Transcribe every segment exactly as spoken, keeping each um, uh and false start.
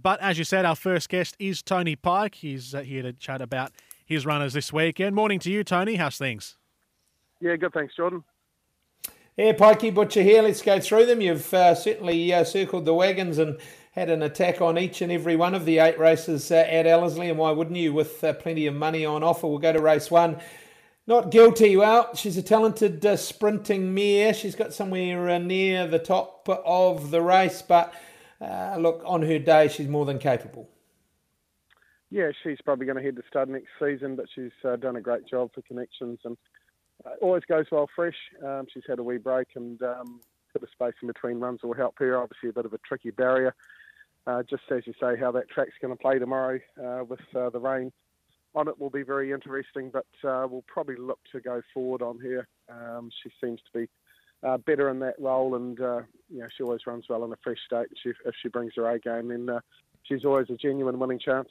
But as you said, our first guest is Tony Pike. He's uh, here to chat about his runners this weekend. Morning to you, Tony. How's things? Yeah, good. Thanks, Jordan. Yeah, Pikey Butcher here. Let's go through them. You've uh, certainly uh, circled the wagons and had an attack on each and every one of the eight races uh, at Ellerslie, and why wouldn't you, with uh, plenty of money on offer? We'll go to race one. Not Guilty. Well, she's a talented uh, sprinting mare. She's got somewhere uh, near the top of the race, but uh, look, on her day, she's more than capable. Yeah, she's probably going to head to stud next season, but she's uh, done a great job for connections and uh, always goes well fresh. Um, she's had a wee break and um, bit of space in between runs will help her. Obviously, a bit of a tricky barrier. Uh, just as you say, how that track's going to play tomorrow uh, with uh, the rain on it will be very interesting, but uh, we'll probably look to go forward on her. Um, she seems to be uh, better in that role, and uh, you know, she always runs well in a fresh state. She, if she brings her A game, then uh, she's always a genuine winning chance.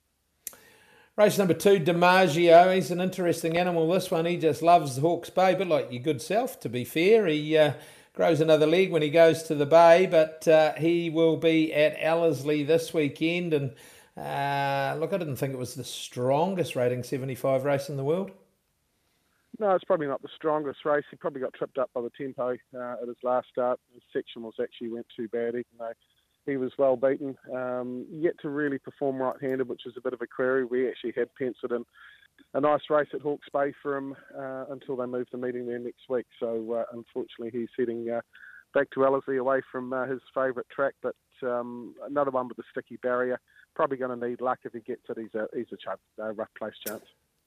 Race number two, DiMaggio. He's an interesting animal, this one. He just loves Hawke's Bay, a bit like your good self, to be fair. He uh, grows another leg when he goes to the Bay, but uh, he will be at Ellerslie this weekend. And uh, look, I didn't think it was the strongest rating seventy-five race in the world. No, it's probably not the strongest race. He probably got tripped up by the tempo uh, at his last start. His sectionals actually went too bad, even though he was well beaten. Um, yet to really perform right-handed, which is a bit of a query. We actually had penciled in a nice race at Hawke's Bay for him uh, until they moved the meeting there next week. So uh, unfortunately, he's heading uh, back to Ellerslie away from uh, his favourite track. But um, another one with a sticky barrier. Probably going to need luck if he gets it. He's a he's a chance, a rough place chance.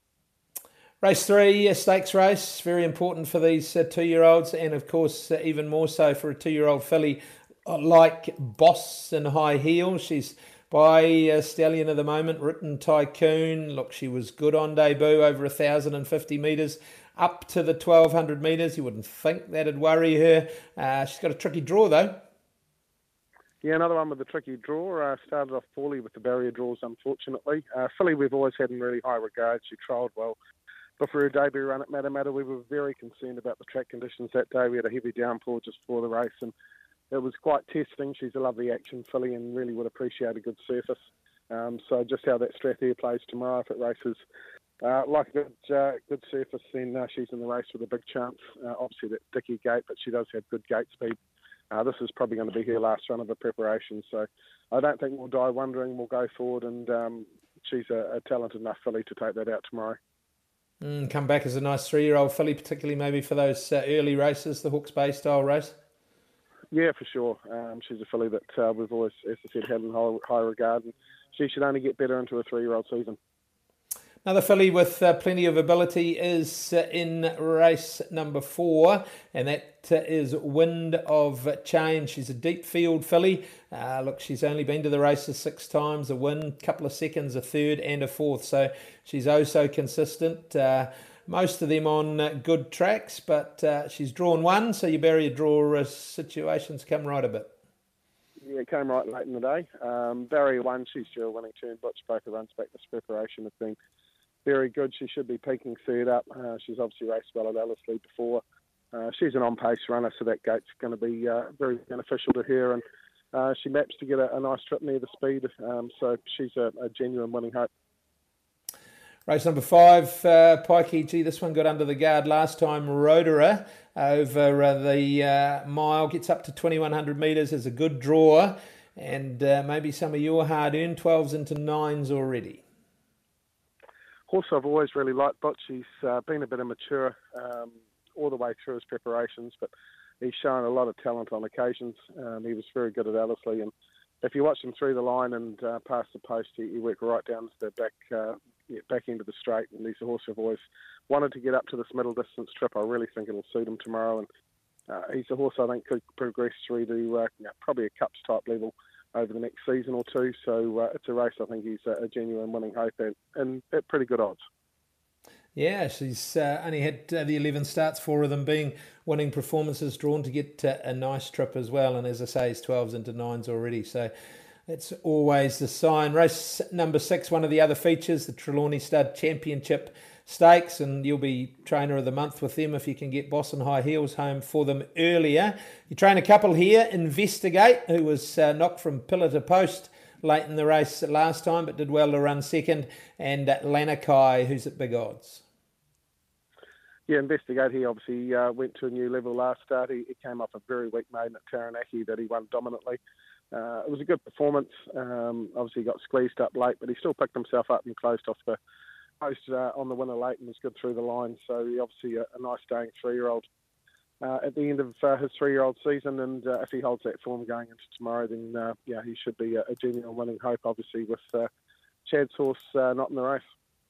Race three, a stakes race, very important for these uh, two-year-olds, and of course uh, even more so for a two-year-old filly like Boss in High Heels. She's by uh, Stallion at the moment, Written Tycoon. Look, she was good on debut, over one thousand fifty metres, up to the twelve hundred metres. You wouldn't think that'd worry her. Uh, she's got a tricky draw, though. Yeah, another one with a tricky draw. Uh, started off poorly with the barrier draws, unfortunately. Uh, filly we've always had in really high regard. She trialled well before her debut run at Matamata. We were very concerned about the track conditions that day. We had a heavy downpour just before the race, and it was quite testing. She's a lovely action filly and really would appreciate a good surface. Um, so just how that Strathare plays tomorrow, if it races uh, like a good, uh, good surface, then uh, she's in the race with a big chance. Uh, obviously that Dicky gate, but she does have good gate speed. Uh, this is probably going to be her last run of her preparation. So I don't think we'll die wondering. We'll go forward, and um, she's a, a talented enough filly to take that out tomorrow. Mm, come back as a nice three-year-old filly, particularly maybe for those uh, early races, the Hawke's Bay style race. Yeah, for sure. Um, she's a filly that uh, we've always, as I said, had in high, high regard, and she should only get better into a three-year-old season. Another filly with uh, plenty of ability is uh, in race number four, and that uh, is Wind of Change. She's a deep field filly. Uh, look, she's only been to the races six times, a win, couple of seconds, a third and a fourth. So she's oh so consistent. Uh, most of them on uh, good tracks, but uh, she's drawn one, so your barrier draw uh, situations come right a bit. Yeah, it came right late in the day. Um, barrier one, she's due a winning turn, but both the runs back this preparation have been very good. She should be peaking third up. Uh, she's obviously raced well at Ellerslie before. Uh, she's an on-pace runner, so that gate's going to be uh, very beneficial to her. And uh, she maps to get a, a nice trip near the speed, um, so she's a, a genuine winning hope. Race number five, uh, Pikey. Gee, this one got under the guard last time. Roderer over uh, the uh, mile, gets up to twenty-one hundred metres, is a good draw. And uh, maybe some of your hard-earned twelves into nines already. Horse I've always really liked, but she's uh, been a bit immature um, all the way through his preparations, but he's shown a lot of talent on occasions. Um, he was very good at Ellerslie, and if you watch him through the line and uh, past the post, he, he worked right down to the back uh, yeah, back into the straight, and he's a horse I've always wanted to get up to this middle distance trip. I really think it'll suit him tomorrow, and uh, he's a horse I think could progress through to uh, you know, probably a Cups type level over the next season or two. So uh, it's a race I think he's a, a genuine winning hope at, and at pretty good odds. Yeah, she's uh, only had uh, the eleven starts, four of them being winning performances, drawn to get uh, a nice trip as well. And as I say, he's twelves into nines already. So that's always the sign. Race number six, one of the other features, the Trelawney Stud Championship Stakes, and you'll be trainer of the month with them if you can get Boss and High Heels home for them earlier. You train a couple here, Investigate, who was uh, knocked from pillar to post late in the race last time, but did well to run second. And uh, Lanakai, who's at big odds. Yeah, Investigate, he obviously uh, went to a new level last start. He, he came off a very weak maiden at Taranaki that he won dominantly. Uh, it was a good performance. Um, obviously, he got squeezed up late, but he still picked himself up and closed off the post uh, on the winner late and was good through the line. So he obviously a, a nice staying three-year-old uh, at the end of uh, his three-year-old season. And uh, if he holds that form going into tomorrow, then uh, yeah, he should be a, a genuine winning hope. Obviously, with uh, Chad's horse uh, not in the race.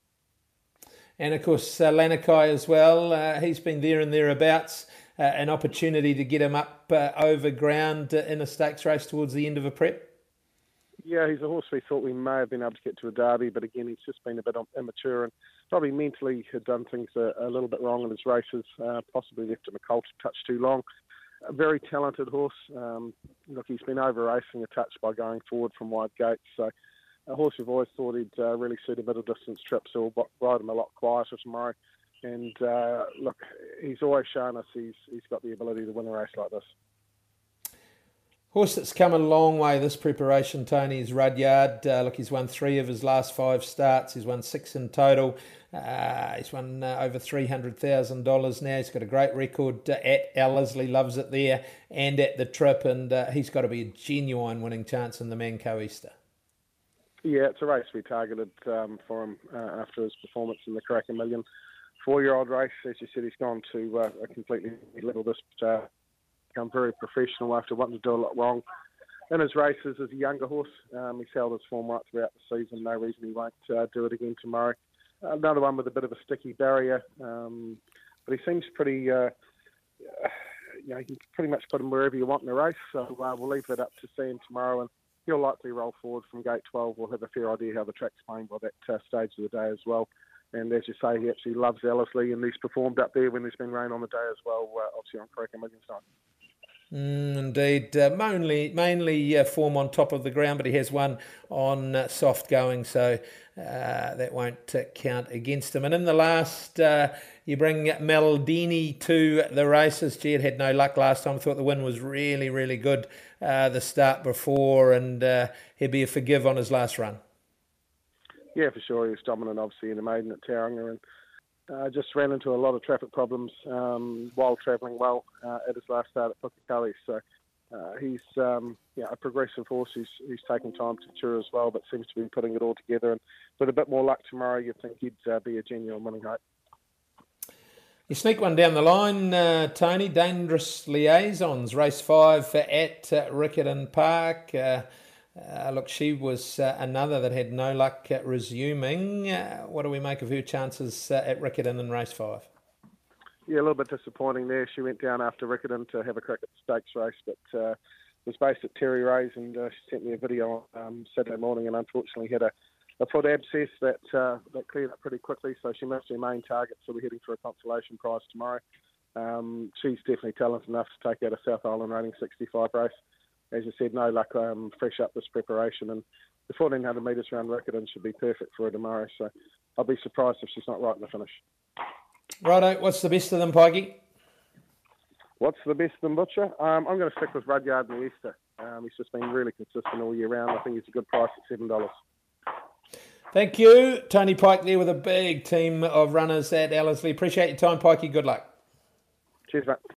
And of course, uh, Lanakai as well. Uh, he's been there and thereabouts. Uh, an opportunity to get him up uh, over ground uh, in a stakes race towards the end of a prep. Yeah, he's a horse we thought we may have been able to get to a derby, but again, he's just been a bit immature and probably mentally had done things a, a little bit wrong in his races, uh, possibly left him a colt a touch too long. A very talented horse. Um, look, he's been over-racing a touch by going forward from wide gates, so a horse we've always thought he'd uh, really suit a middle-distance trip, so we'll ride him a lot quieter tomorrow. And uh, look, he's always shown us he's he's got the ability to win a race like this. Horse that's come a long way this preparation, Tony, is Rudyard. Uh, look, he's won three of his last five starts. He's won six in total. Uh, he's won uh, over three hundred thousand dollars now. He's got a great record uh, at Ellerslie, loves it there, and at the trip, and uh, he's got to be a genuine winning chance in the Manco Easter. Yeah, it's a race we targeted um, for him uh, after his performance in the Karaka Million. Four-year-old race, as you said, he's gone to uh, a completely level. This uh, become very professional after wanting to do a lot wrong in his races as a younger horse. Um, he's held his form right throughout the season. No reason he won't uh, do it again tomorrow. Another one with a bit of a sticky barrier, um, but he seems pretty. Uh, you know, you can pretty much put him wherever you want in the race. So uh, we'll leave that up to see him tomorrow, and he'll likely roll forward from gate twelve. We'll have a fair idea how the track's playing by that uh, stage of the day as well. And as you say, he actually loves Ellerslie, and he's performed up there when there's been rain on the day as well, uh, obviously on Karaka Million time. Mm, indeed. Uh, mainly mainly uh, form on top of the ground, but he has one on uh, soft going, so uh, that won't uh, count against him. And in the last, uh, you bring Maldini to the races. Gee, it had no luck last time. I thought the win was really, really good uh, the start before, and uh, he'd be a forgive on his last run. Yeah, for sure. He was dominant, obviously, in the maiden at Tauranga, and uh, just ran into a lot of traffic problems um, while travelling well uh, at his last start at Pukekohe. So uh, he's um, yeah, a progressive horse. He's, he's taking time to mature as well, but seems to be putting it all together. And with a bit more luck tomorrow, you'd think he'd uh, be a genuine winning hope. You sneak one down the line, uh, Tony. Dangerous Liaisons, race five at uh, Riccarton Park. Uh, Uh, look, she was uh, another that had no luck uh, resuming. Uh, what do we make of her chances uh, at Riccarton in race five? Yeah, a little bit disappointing there. She went down after Riccarton to have a crack at the stakes race, but uh, was based at Terry Ray's, and uh, she sent me a video um, Saturday morning, and unfortunately had a, a foot abscess that uh, that cleared up pretty quickly, so she missed her main target, so we're heading for a consolation prize tomorrow. Um, she's definitely talented enough to take out a South Island rating sixty-five race. As you said, no luck, um, fresh up this preparation, and the fourteen hundred metres around Riccarton should be perfect for her tomorrow, so I'll be surprised if she's not right in the finish. Righto, what's the best of them, Pikey? What's the best of them, Butcher? Um, I'm going to stick with Rudyard in the Easter. Um, he's just been really consistent all year round. I think he's a good price at seven dollars. Thank you. Tony Pike there with a big team of runners at Ellerslie. Appreciate your time, Pikey. Good luck. Cheers, mate.